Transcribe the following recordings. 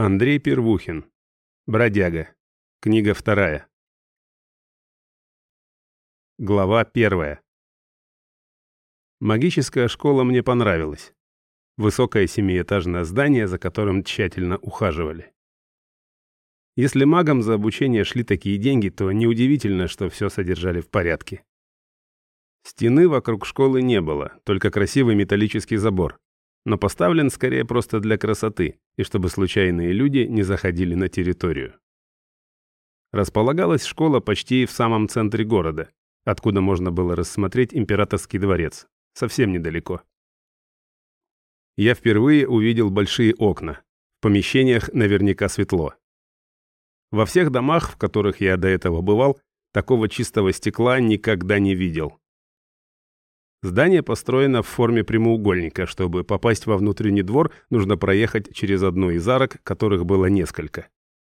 Андрей Первухин. Бродяга. Книга 2. Глава 1. Магическая школа мне понравилась. Высокое 7-этажное здание, за которым тщательно ухаживали. Если магам за обучение шли такие деньги, то неудивительно, что все содержали в порядке. Стены вокруг школы не было, только красивый металлический забор, но поставлен скорее просто для красоты и чтобы случайные люди не заходили на территорию. Располагалась школа почти в самом центре города, откуда можно было рассмотреть императорский дворец, совсем недалеко. Я впервые увидел большие окна, в помещениях наверняка светло. Во всех домах, в которых я до этого бывал, такого чистого стекла никогда не видел. Здание построено в форме прямоугольника. Чтобы попасть во внутренний двор, нужно проехать через одну из арок, которых было несколько.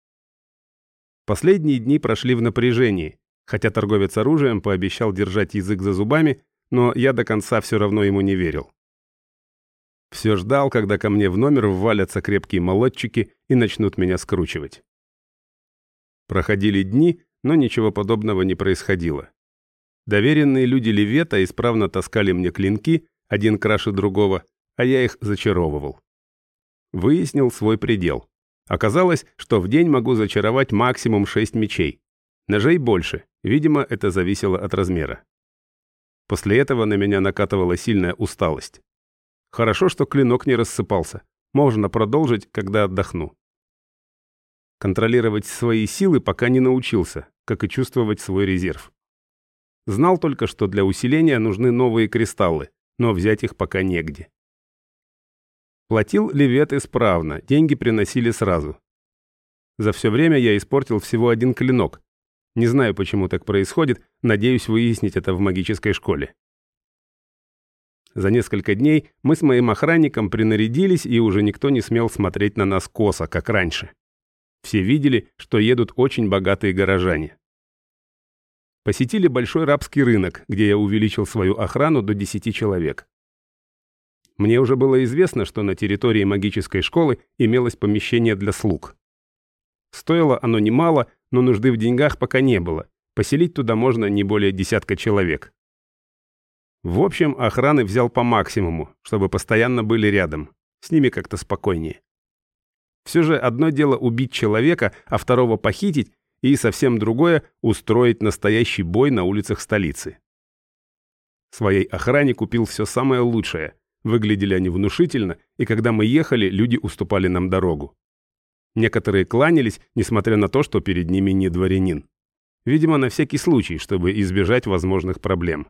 Последние дни прошли в напряжении, хотя торговец оружием пообещал держать язык за зубами, но я до конца все равно ему не верил. Все ждал, когда ко мне в номер ввалятся крепкие молодчики и начнут меня скручивать. Проходили дни, но ничего подобного не происходило. Доверенные люди Левета исправно таскали мне клинки, один краше другого, а я их зачаровывал. Выяснил свой предел. Оказалось, что в день могу зачаровать максимум 6 мечей. Ножей больше, видимо, это зависело от размера. После этого на меня накатывала сильная усталость. Хорошо, что клинок не рассыпался. Можно продолжить, когда отдохну. Контролировать свои силы пока не научился, как и чувствовать свой резерв. Знал только, что для усиления нужны новые кристаллы, но взять их пока негде. Платил Левет исправно, деньги приносили сразу. За все время я испортил всего один клинок. Не знаю, почему так происходит, надеюсь выяснить это в магической школе. За несколько дней мы с моим охранником принарядились, и уже никто не смел смотреть на нас косо, как раньше. Все видели, что едут очень богатые горожане. Посетили большой рабский рынок, где я увеличил свою охрану до 10 человек. Мне уже было известно, что на территории магической школы имелось помещение для слуг. Стоило оно немало, но нужды в деньгах пока не было. Поселить туда можно не более 10 человек. В общем, охраны взял по максимуму, чтобы постоянно были рядом. С ними как-то спокойнее. Все же одно дело убить человека, а второго похитить, и совсем другое – устроить настоящий бой на улицах столицы. Своей охране купил все самое лучшее. Выглядели они внушительно, и когда мы ехали, люди уступали нам дорогу. Некоторые кланялись, несмотря на то, что перед ними не дворянин. Видимо, на всякий случай, чтобы избежать возможных проблем.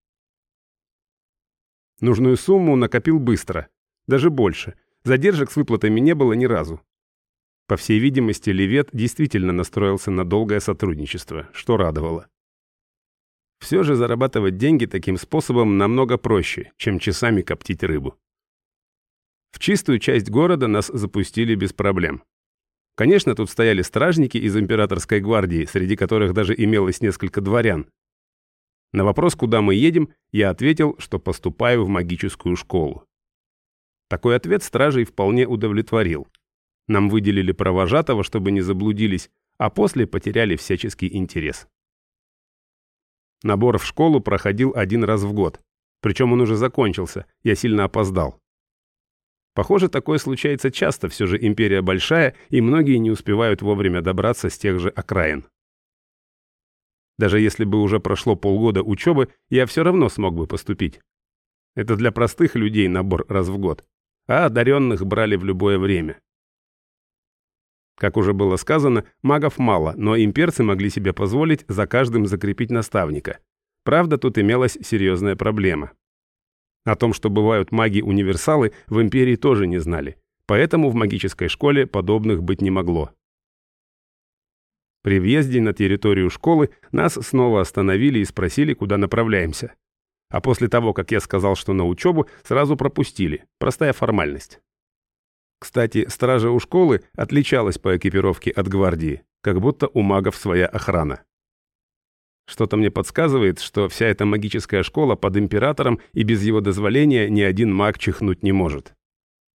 Нужную сумму накопил быстро, даже больше. Задержек с выплатами не было ни разу. По всей видимости, Левет действительно настроился на долгое сотрудничество, что радовало. Все же зарабатывать деньги таким способом намного проще, чем часами коптить рыбу. В чистую часть города нас запустили без проблем. Конечно, тут стояли стражники из императорской гвардии, среди которых даже имелось несколько дворян. На вопрос, куда мы едем, я ответил, что поступаю в магическую школу. Такой ответ стражей вполне удовлетворил. Нам выделили провожатого, чтобы не заблудились, а после потеряли всяческий интерес. Набор в школу проходил один раз в год. Причем он уже закончился, я сильно опоздал. Похоже, такое случается часто, все же империя большая, и многие не успевают вовремя добраться с тех же окраин. Даже если бы уже прошло полгода учебы, я все равно смог бы поступить. Это для простых людей набор раз в год, а одаренных брали в любое время. Как уже было сказано, магов мало, но имперцы могли себе позволить за каждым закрепить наставника. Правда, тут имелась серьезная проблема. О том, что бывают маги-универсалы, в империи тоже не знали, поэтому в магической школе подобных быть не могло. При въезде на территорию школы нас снова остановили и спросили, куда направляемся. А после того, как я сказал, что на учебу, сразу пропустили. Простая формальность. Кстати, стража у школы отличалась по экипировке от гвардии, как будто у магов своя охрана. Что-то мне подсказывает, что вся эта магическая школа под императором, и без его дозволения ни один маг чихнуть не может.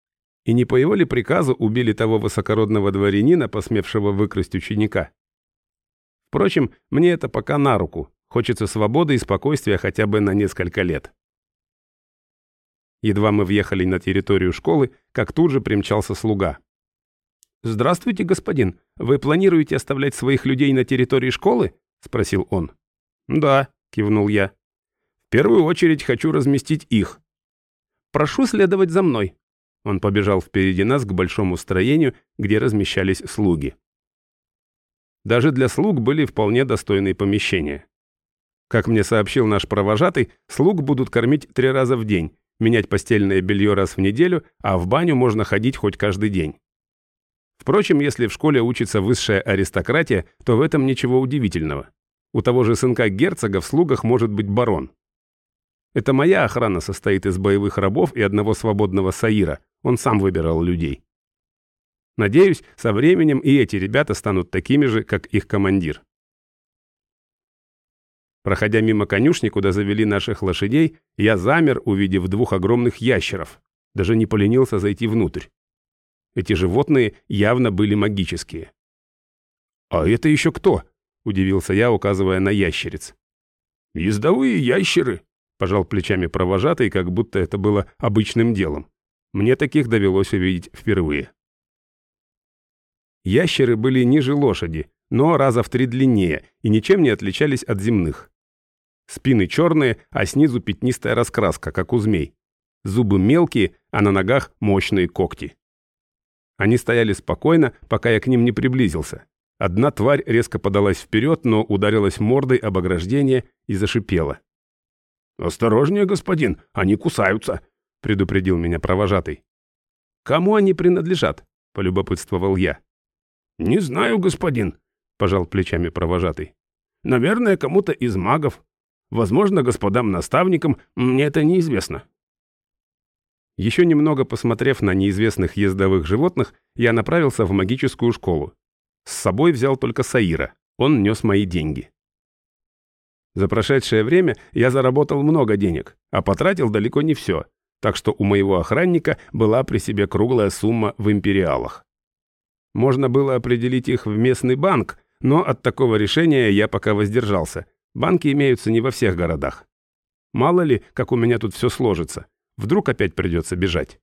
И не по его ли приказу убили того высокородного дворянина, посмевшего выкрасть ученика? Впрочем, мне это пока на руку. Хочется свободы и спокойствия хотя бы на несколько лет. Едва мы въехали на территорию школы, как тут же примчался слуга. «Здравствуйте, господин. Вы планируете оставлять своих людей на территории школы?» – спросил он. «Да», – кивнул я. «В первую очередь хочу разместить их». «Прошу следовать за мной». Он побежал впереди нас к большому строению, где размещались слуги. Даже для слуг были вполне достойные помещения. Как мне сообщил наш провожатый, слуг будут кормить 3 раза в день, менять постельное белье раз в неделю, а в баню можно ходить хоть каждый день. Впрочем, если в школе учится высшая аристократия, то в этом ничего удивительного. У того же сынка герцога в слугах может быть барон. Это моя охрана состоит из боевых рабов и одного свободного саира. Он сам выбирал людей. Надеюсь, со временем и эти ребята станут такими же, как их командир. Проходя мимо конюшни, куда завели наших лошадей, я замер, увидев 2 огромных ящеров. Даже не поленился зайти внутрь. Эти животные явно были магические. «А это еще кто?» – удивился я, указывая на ящериц. «Ездовые ящеры», – пожал плечами провожатый, как будто это было обычным делом. Мне таких довелось увидеть впервые. Ящеры были ниже лошади, но раза в 3 длиннее и ничем не отличались от земных. Спины черные, а снизу пятнистая раскраска, как у змей. Зубы мелкие, а на ногах мощные когти. Они стояли спокойно, пока я к ним не приблизился. Одна тварь резко подалась вперед, но ударилась мордой об ограждение и зашипела. «Осторожнее, господин, они кусаются», — предупредил меня провожатый. «Кому они принадлежат?» — полюбопытствовал я. «Не знаю, господин», — пожал плечами провожатый. «Наверное, кому-то из магов. Возможно, господам-наставникам, мне это неизвестно». Еще немного посмотрев на неизвестных ездовых животных, я направился в магическую школу. С собой взял только Саира, он нес мои деньги. За прошедшее время я заработал много денег, а потратил далеко не все, так что у моего охранника была при себе круглая сумма в империалах. Можно было определить их в местный банк, но от такого решения я пока воздержался. Банки имеются не во всех городах. Мало ли, как у меня тут все сложится. Вдруг опять придется бежать.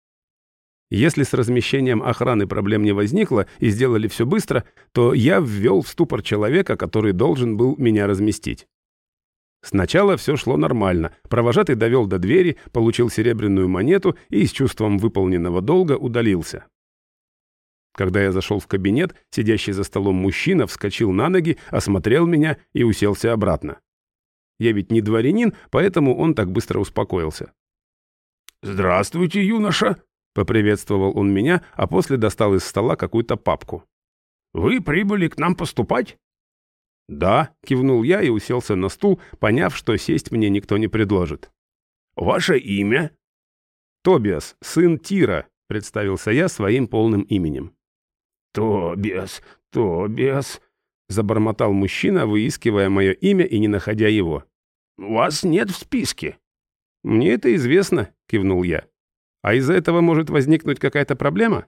Если с размещением охраны проблем не возникло и сделали все быстро, то я ввел в ступор человека, который должен был меня разместить. Сначала все шло нормально. Провожатый довел до двери, получил серебряную монету и с чувством выполненного долга удалился. Когда я зашел в кабинет, сидящий за столом мужчина вскочил на ноги, осмотрел меня и уселся обратно. Я ведь не дворянин, поэтому он так быстро успокоился. «Здравствуйте, юноша!» — поприветствовал он меня, а после достал из стола какую-то папку. «Вы прибыли к нам поступать?» «Да», — кивнул я и уселся на стул, поняв, что сесть мне никто не предложит. «Ваше имя?» «Тобиас, сын Тира», — представился я своим полным именем. «Тобиас, Тобиас», — забормотал мужчина, выискивая мое имя и не находя его. «Вас нет в списке». «Мне это известно», — кивнул я. «А из-за этого может возникнуть какая-то проблема?»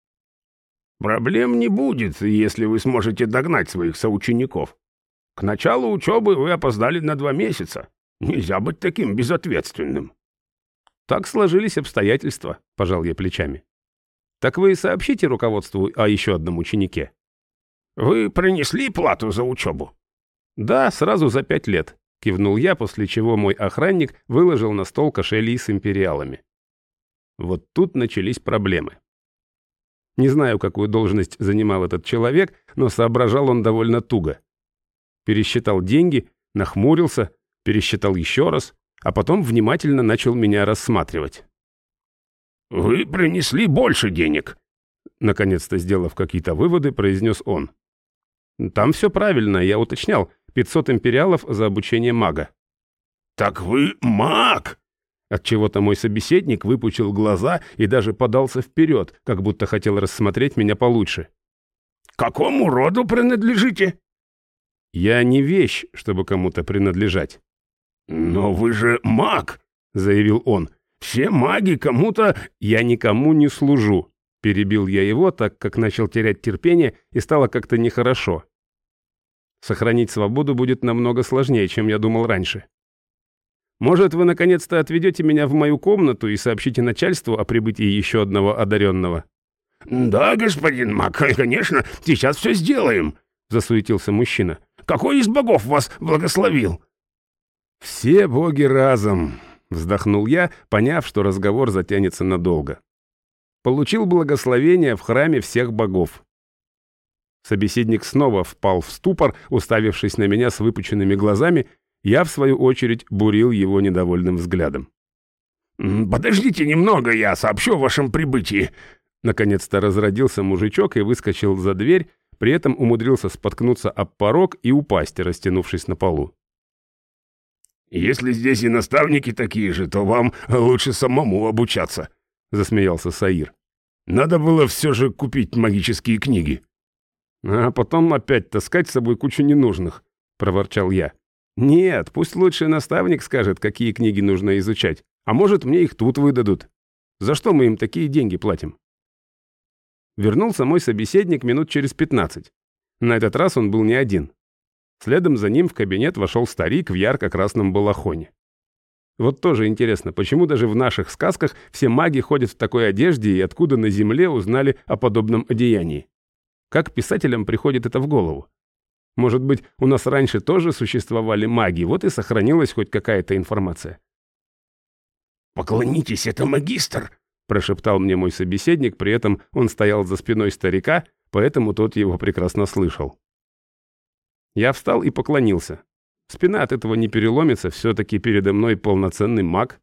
«Проблем не будет, если вы сможете догнать своих соучеников. К началу учебы вы опоздали на 2 месяца. Нельзя быть таким безответственным». «Так сложились обстоятельства», — пожал я плечами. «Так вы сообщите руководству о еще одном ученике». «Вы принесли плату за учебу?» «Да, сразу за 5 лет», — кивнул я, после чего мой охранник выложил на стол кошели с империалами. Вот тут начались проблемы. Не знаю, какую должность занимал этот человек, но соображал он довольно туго. Пересчитал деньги, нахмурился, пересчитал еще раз, а потом внимательно начал меня рассматривать. «Вы принесли больше денег», — наконец-то сделав какие-то выводы, произнес он. «Там все правильно, я уточнял. 500 империалов за обучение мага». «Так вы маг!» Отчего-то мой собеседник выпучил глаза и даже подался вперед, как будто хотел рассмотреть меня получше. «Какому роду принадлежите?» «Я не вещь, чтобы кому-то принадлежать». «Но вы же маг», — заявил он. Все маги кому-то...» «Я никому не служу», — перебил я его, так как начал терять терпение и стало как-то нехорошо. Сохранить свободу будет намного сложнее, чем я думал раньше. Может, вы наконец-то отведете меня в мою комнату и сообщите начальству о прибытии еще одного одаренного?» «Да, господин маг, конечно, сейчас все сделаем», — засуетился мужчина. «Какой из богов вас благословил?» «Все боги разом», — вздохнул я, поняв, что разговор затянется надолго. «Получил благословение в храме всех богов». Собеседник снова впал в ступор, уставившись на меня с выпученными глазами. Я, в свою очередь, бурил его недовольным взглядом. «Подождите немного, я сообщу о вашем прибытии». Наконец-то разродился мужичок и выскочил за дверь, при этом умудрился споткнуться об порог и упасть, растянувшись на полу. «Если здесь и наставники такие же, то вам лучше самому обучаться», — засмеялся Саир. «Надо было все же купить магические книги». «А потом опять таскать с собой кучу ненужных», — проворчал я. «Нет, пусть лучше наставник скажет, какие книги нужно изучать, а может, мне их тут выдадут. За что мы им такие деньги платим?» Вернулся мой собеседник минут через 15. На этот раз он был не один. Следом за ним в кабинет вошел старик в ярко-красном балахоне. Вот тоже интересно, почему даже в наших сказках все маги ходят в такой одежде и откуда на земле узнали о подобном одеянии? Как писателям приходит это в голову? Может быть, у нас раньше тоже существовали маги, вот и сохранилась хоть какая-то информация. «Поклонитесь, это магистр», — прошептал мне мой собеседник, при этом он стоял за спиной старика, поэтому тот его прекрасно слышал. Я встал и поклонился. Спина от этого не переломится, все-таки передо мной полноценный маг.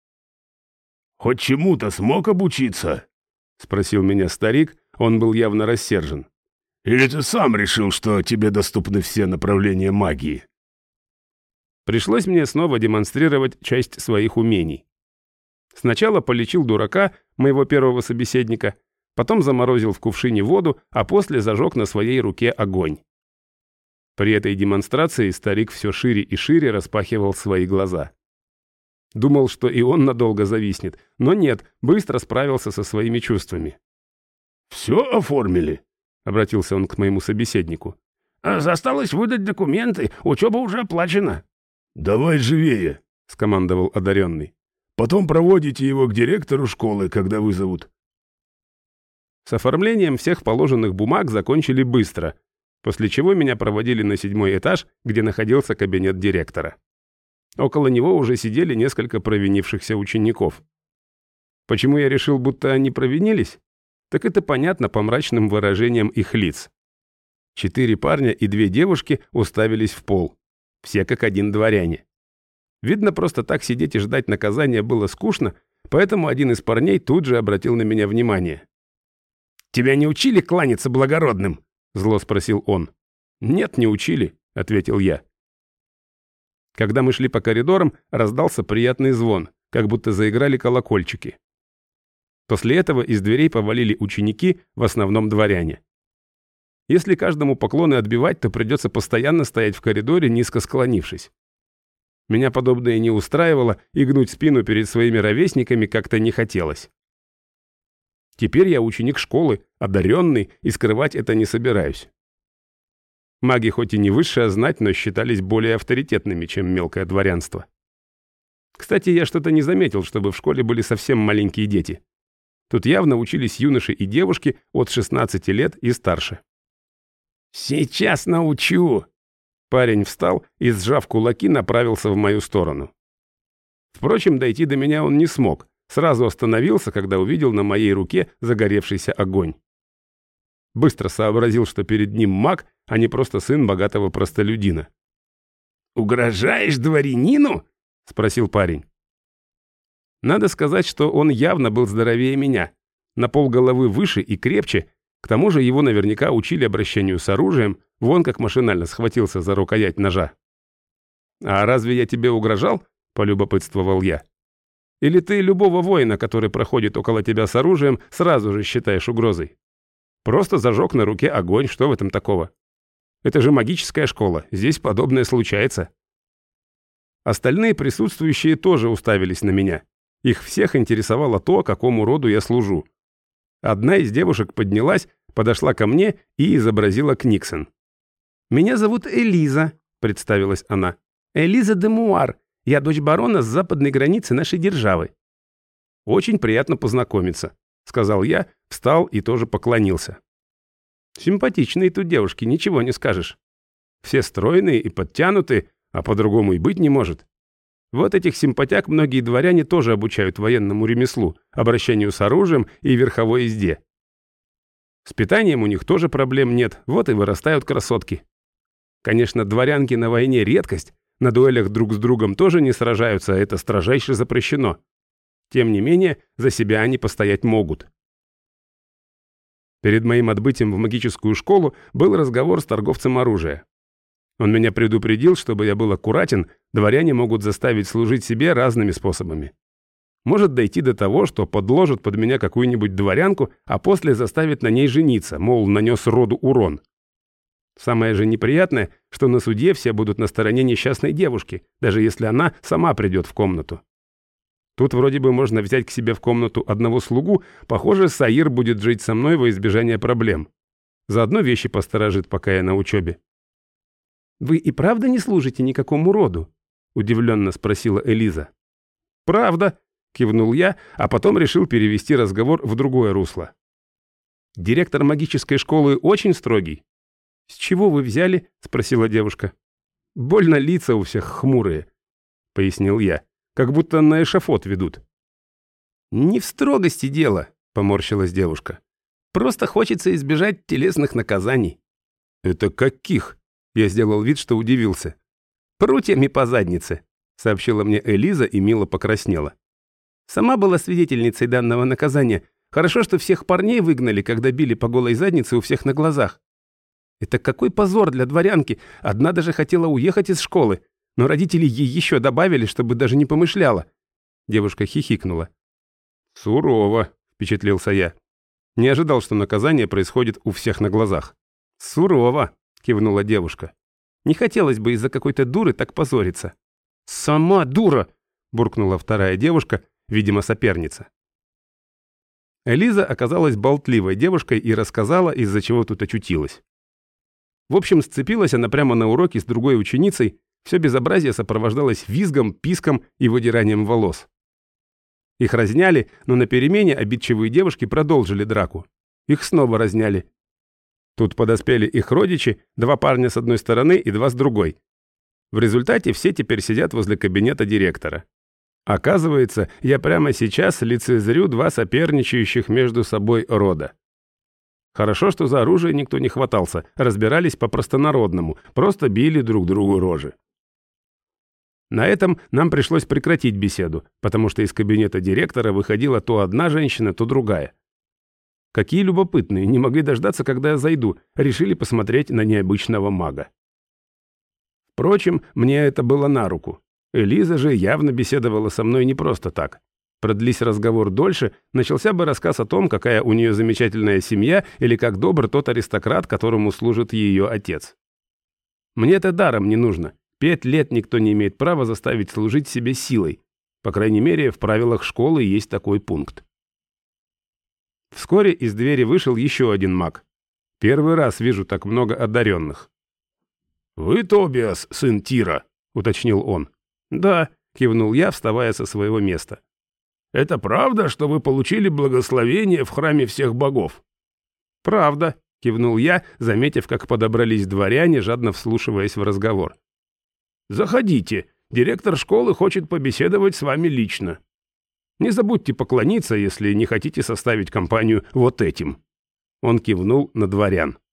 «Хоть чему-то смог обучиться?» — спросил меня старик, он был явно рассержен. «Или ты сам решил, что тебе доступны все направления магии?» Пришлось мне снова демонстрировать часть своих умений. Сначала полечил дурака, моего первого собеседника, потом заморозил в кувшине воду, а после зажег на своей руке огонь. При этой демонстрации старик все шире и шире распахивал свои глаза. Думал, что и он надолго зависнет, но нет, быстро справился со своими чувствами. «Все оформили?» — обратился он к моему собеседнику. «Осталось выдать документы, учеба уже оплачена». «Давай живее», — скомандовал одаренный. «Потом проводите его к директору школы, когда вызовут». С оформлением всех положенных бумаг закончили быстро, после чего меня проводили на 7-й этаж, где находился кабинет директора. Около него уже сидели несколько провинившихся учеников. Почему я решил, будто они провинились? Так это понятно по мрачным выражениям их лиц. 4 парня и 2 девушки уставились в пол. Все как один дворяне. Видно, просто так сидеть и ждать наказания было скучно, поэтому один из парней тут же обратил на меня внимание. «Тебя не учили кланяться благородным?» — зло спросил он. «Нет, не учили», — ответил я. Когда мы шли по коридорам, раздался приятный звон, как будто заиграли колокольчики. После этого из дверей повалили ученики, в основном дворяне. Если каждому поклоны отбивать, то придется постоянно стоять в коридоре, низко склонившись. Меня подобное не устраивало, и гнуть спину перед своими ровесниками как-то не хотелось. Теперь я ученик школы, одаренный, и скрывать это не собираюсь. Маги хоть и не высшая знать, но считались более авторитетными, чем мелкое дворянство. Кстати, я что-то не заметил, чтобы в школе были совсем маленькие дети. Тут явно учились юноши и девушки от 16 лет и старше. «Сейчас научу!» Парень встал и, сжав кулаки, направился в мою сторону. Впрочем, дойти до меня он не смог, сразу остановился, когда увидел на моей руке загоревшийся огонь. Быстро сообразил, что перед ним маг, а не просто сын богатого простолюдина. «Угрожаешь дворянину?» — спросил парень. Надо сказать, что он явно был здоровее меня, на полголовы выше и крепче, к тому же его наверняка учили обращению с оружием, вон как машинально схватился за рукоять ножа. «А разве я тебе угрожал?» — полюбопытствовал я. «Или ты любого воина, который проходит около тебя с оружием, сразу же считаешь угрозой? Просто зажег на руке огонь, что в этом такого? Это же магическая школа, здесь подобное случается». Остальные присутствующие тоже уставились на меня. Их всех интересовало то, какому роду я служу. Одна из девушек поднялась, подошла ко мне и изобразила Книксон. «Меня зовут Элиза», — представилась она. «Элиза де Муар. Я дочь барона с западной границы нашей державы». «Очень приятно познакомиться», — сказал я, встал и тоже поклонился. Симпатичные тут девушки, ничего не скажешь. Все стройные и подтянутые, а по-другому и быть не может. Вот этих симпатяк многие дворяне тоже обучают военному ремеслу, обращению с оружием и верховой езде. С питанием у них тоже проблем нет, вот и вырастают красотки. Конечно, дворянки на войне редкость, на дуэлях друг с другом тоже не сражаются, а это строжайше запрещено. Тем не менее, за себя они постоять могут. Перед моим отбытием в магическую школу был разговор с торговцем оружия. Он меня предупредил, чтобы я был аккуратен, дворяне могут заставить служить себе разными способами. Может дойти до того, что подложат под меня какую-нибудь дворянку, а после заставят на ней жениться, мол, нанес роду урон. Самое же неприятное, что на суде все будут на стороне несчастной девушки, даже если она сама придет в комнату. Тут вроде бы можно взять к себе в комнату одного слугу, похоже, Саир будет жить со мной во избежание проблем. Заодно вещи посторожит, пока я на учебе. «Вы и правда не служите никакому роду?» — удивленно спросила Элиза. «Правда», — кивнул я, а потом решил перевести разговор в другое русло. «Директор магической школы очень строгий». «С чего вы взяли?» — спросила девушка. «Больно лица у всех хмурые», — пояснил я, «как будто на эшафот ведут». «Не в строгости дело», — поморщилась девушка. «Просто хочется избежать телесных наказаний». «Это каких?» Я сделал вид, что удивился. «Прутьями по заднице», — сообщила мне Элиза и мило покраснела. «Сама была свидетельницей данного наказания. Хорошо, что всех парней выгнали, когда били по голой заднице у всех на глазах. Это какой позор для дворянки. Одна даже хотела уехать из школы, но родители ей еще добавили, чтобы даже не помышляла». Девушка хихикнула. «Сурово», — впечатлился я. Не ожидал, что наказание происходит у всех на глазах. «Сурово», — кивнула девушка. «Не хотелось бы из-за какой-то дуры так позориться». «Сама дура!» — буркнула вторая девушка, видимо, соперница. Элиза оказалась болтливой девушкой и рассказала, из-за чего тут очутилась. В общем, сцепилась она прямо на уроке с другой ученицей, все безобразие сопровождалось визгом, писком и выдиранием волос. Их разняли, но на перемене обидчивые девушки продолжили драку. Их снова разняли. Тут подоспели их родичи, 2 парня с одной стороны и 2 с другой. В результате все теперь сидят возле кабинета директора. Оказывается, я прямо сейчас лицезрю 2 соперничающих между собой рода. Хорошо, что за оружие никто не хватался, разбирались по-простонародному, просто били друг другу рожи. На этом нам пришлось прекратить беседу, потому что из кабинета директора выходила то одна женщина, то другая. Какие любопытные, не могли дождаться, когда я зайду, решили посмотреть на необычного мага. Впрочем, мне это было на руку. Элиза же явно беседовала со мной не просто так. Продлись разговор дольше, начался бы рассказ о том, какая у нее замечательная семья или как добр тот аристократ, которому служит ее отец. Мне это даром не нужно. 5 лет никто не имеет права заставить служить себе силой. По крайней мере, в правилах школы есть такой пункт. Вскоре из двери вышел еще один маг. Первый раз вижу так много одаренных. «Вы Тобиас, сын Тира?» — уточнил он. «Да», — кивнул я, вставая со своего места. «Это правда, что вы получили благословение в храме всех богов?» «Правда», — кивнул я, заметив, как подобрались дворяне, жадно вслушиваясь в разговор. «Заходите, директор школы хочет побеседовать с вами лично. Не забудьте поклониться, если не хотите составить компанию вот этим». Он кивнул на дворян.